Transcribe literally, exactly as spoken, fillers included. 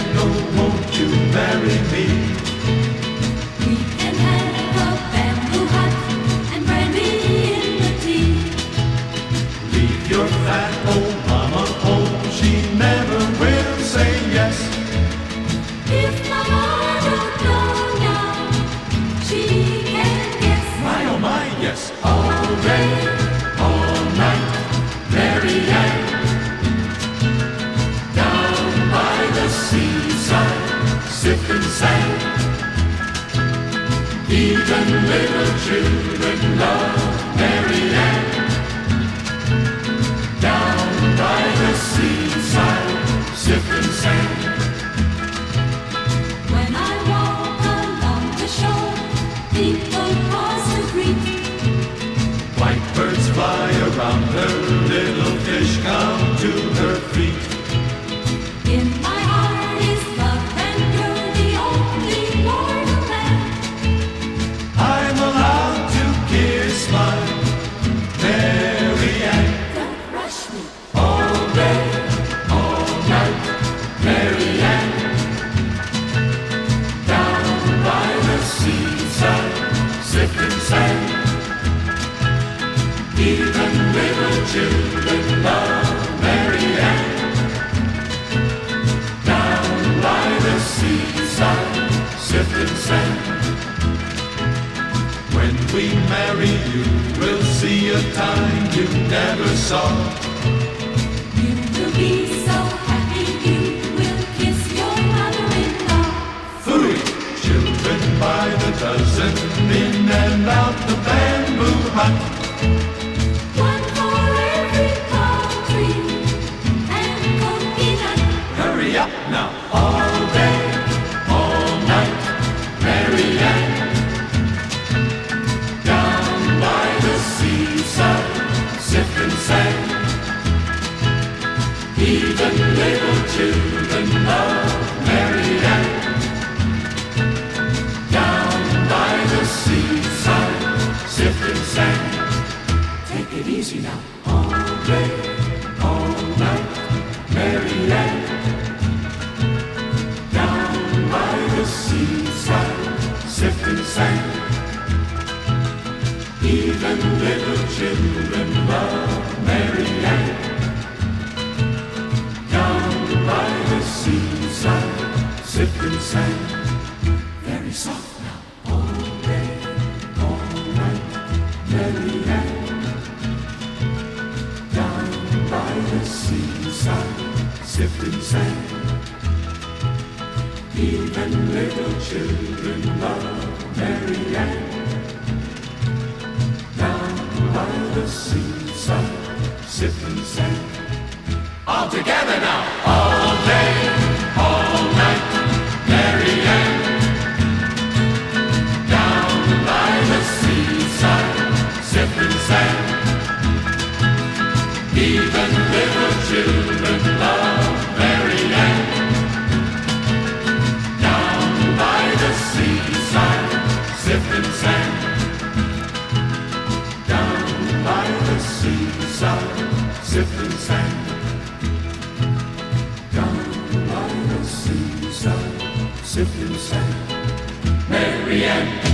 no, won't you marry me? We can have a bamboo hut and brandy in the tea. Leave your fat old mama home, she never will say yes. If Mama don't know now, she can guess. My oh my, yes. All day, all night, Mary Ann. Down by the seaside, sipping sand. Even little children love Mary Ann. Down by the seaside, sipping sand. When I walk along the shore, people pause to greet. White birds fly around her, little fish come to her feet. In my heart is love, and you're the only mortal man. I'm allowed to kiss my Mary Ann. Don't rush me. All day, all night, Mary Ann. Down by the seaside, sipping sand. Even little children love Mary Ann. Down by the seaside, sipping sand. When we marry you, we'll see a time you never saw. You will be so happy, you will kiss your mother-in-law. Phooey! Children by the dozen, in and out the bamboo hut. One for every palm tree and coconut. Hurry up now, all day, all night, Mary Ann. Down by the seaside, sipping sand. Even little children love Mary Ann. Down by the seaside, sipping sand. Take it easy now, all day, all night, Mary Ann. Down by the seaside, sipping sand. Even little children love Mary Ann. Down by the seaside, sipping sand. Very soft now, all day, all night, Mary Ann. Down by the seaside, sipping sand. Even little children love Mary Ann. Down by the seaside, sipping sand. All together now, all day, all night, Mary Ann. Down by the seaside, sipping sand. Even little children love Mary Ann. Down by the seaside, sipping sand. Down by the seaside, sipping sand. Down by the seaside, sipping sand. Mary Ann.